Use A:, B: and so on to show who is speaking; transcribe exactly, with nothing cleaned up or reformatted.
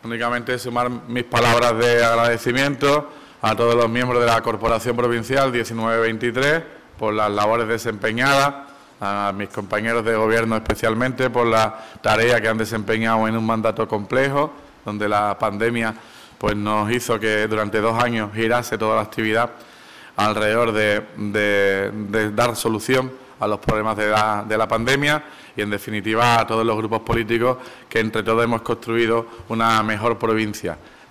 A: únicamente sumar mis palabras de agradecimiento a todos los miembros de la Corporación Provincial diecinueve veintitrés por las labores desempeñadas, a mis compañeros de Gobierno especialmente por la tarea que han desempeñado en un mandato complejo, donde la pandemia pues nos hizo que durante dos años girase toda la actividad alrededor de, de, de dar solución a los problemas de la, de la pandemia y, en definitiva, a todos los grupos políticos que entre todos hemos construido una mejor provincia.